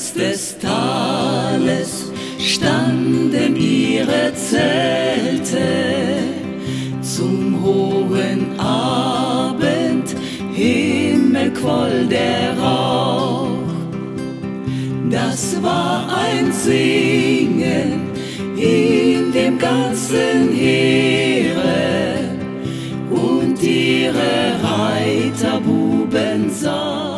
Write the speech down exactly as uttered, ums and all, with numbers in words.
Jenseits des Tales standen ihre Zelte, zum hohen Abendhimmel quoll der Rauch. Das war ein Singen in dem ganzen Heere, und ihre Reiterbuben sahen